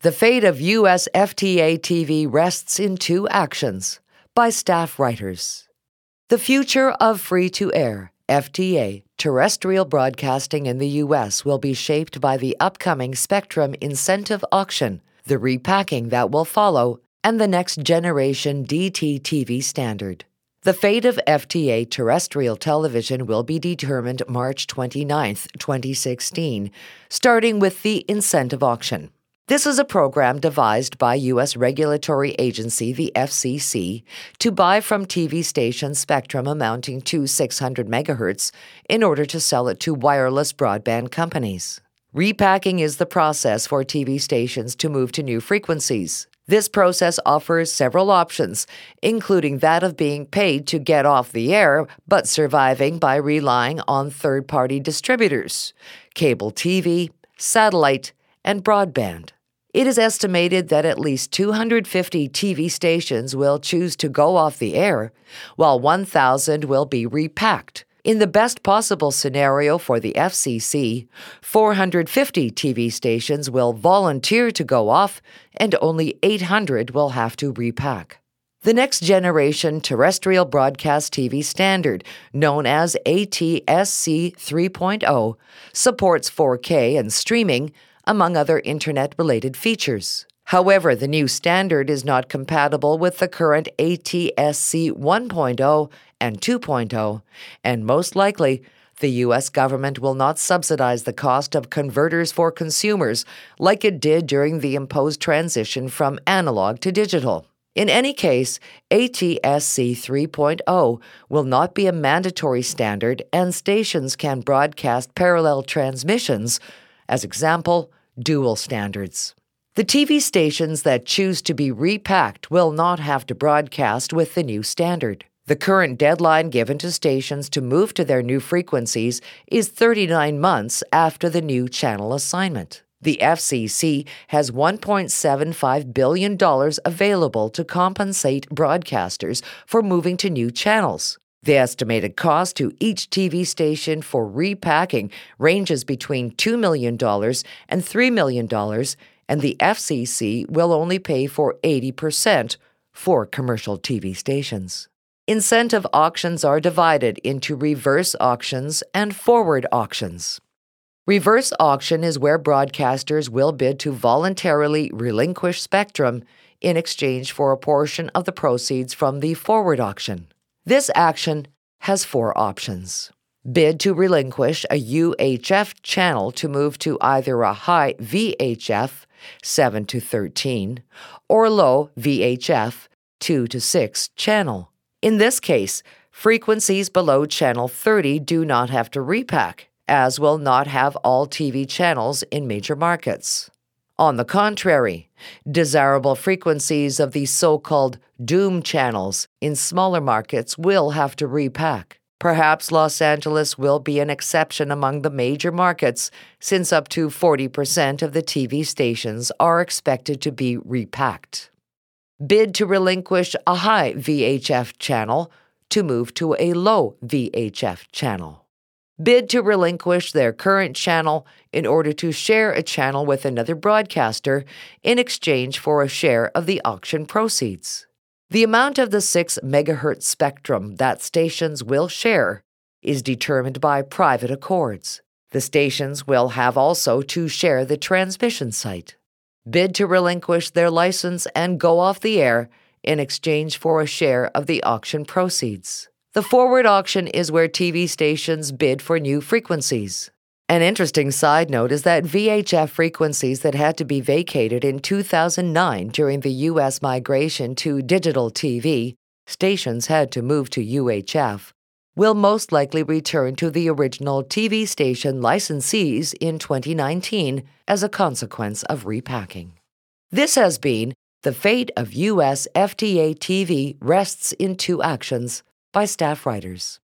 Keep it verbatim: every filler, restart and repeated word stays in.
The fate of U S F T A T V rests in two actions, by staff writers. The future of free-to-air, F T A, terrestrial broadcasting in the U S will be shaped by the upcoming Spectrum Incentive Auction, the repacking that will follow, and the next generation D T T V standard. The fate of F T A terrestrial television will be determined March twenty-ninth, twenty sixteen, starting with the incentive auction. This is a program devised by U S regulatory agency, the F C C, to buy from T V station spectrum amounting to six hundred megahertz in order to sell it to wireless broadband companies. Repacking is the process for T V stations to move to new frequencies. This process offers several options, including that of being paid to get off the air but surviving by relying on third-party distributors, cable T V, satellite, and broadband. It is estimated that at least two hundred fifty T V stations will choose to go off the air, while one thousand will be repacked. In the best possible scenario for the F C C, four hundred fifty T V stations will volunteer to go off, and only eight hundred will have to repack. The next generation terrestrial broadcast T V standard, known as A T S C three point oh, supports four K and streaming, among other internet-related features. However, the new standard is not compatible with the current A T S C one point oh and two point oh, and most likely, the U S government will not subsidize the cost of converters for consumers like it did during the imposed transition from analog to digital. In any case, A T S C three point oh will not be a mandatory standard, and stations can broadcast parallel transmissions, as example, dual standards. The T V stations that choose to be repacked will not have to broadcast with the new standard. The current deadline given to stations to move to their new frequencies is thirty-nine months after the new channel assignment. The F C C has one point seven five billion dollars available to compensate broadcasters for moving to new channels. The estimated cost to each T V station for repacking ranges between two million dollars and three million dollars, and the F C C will only pay for eighty percent for commercial T V stations. Incentive auctions are divided into reverse auctions and forward auctions. Reverse auction is where broadcasters will bid to voluntarily relinquish spectrum in exchange for a portion of the proceeds from the forward auction. This action has four options. Bid to relinquish a U H F channel to move to either a high V H F, seven to thirteen, or low V H F, two to six channel. In this case, frequencies below channel thirty do not have to repack, as will not have all T V channels in major markets. On the contrary, desirable frequencies of the so-called doom channels in smaller markets will have to repack. Perhaps Los Angeles will be an exception among the major markets, since up to forty percent of the T V stations are expected to be repacked. Bid to relinquish a high V H F channel to move to a low V H F channel. Bid to relinquish their current channel in order to share a channel with another broadcaster in exchange for a share of the auction proceeds. The amount of the six megahertz spectrum that stations will share is determined by private accords. The stations will have also to share the transmission site. Bid to relinquish their license and go off the air in exchange for a share of the auction proceeds. The forward auction is where T V stations bid for new frequencies. An interesting side note is that V H F frequencies that had to be vacated in two thousand nine during the U S migration to digital T V, stations had to move to U H F, will most likely return to the original T V station licensees in twenty nineteen as a consequence of repacking. This has been The Fate of U S F T A T V Rests in Two Actions by staff writers.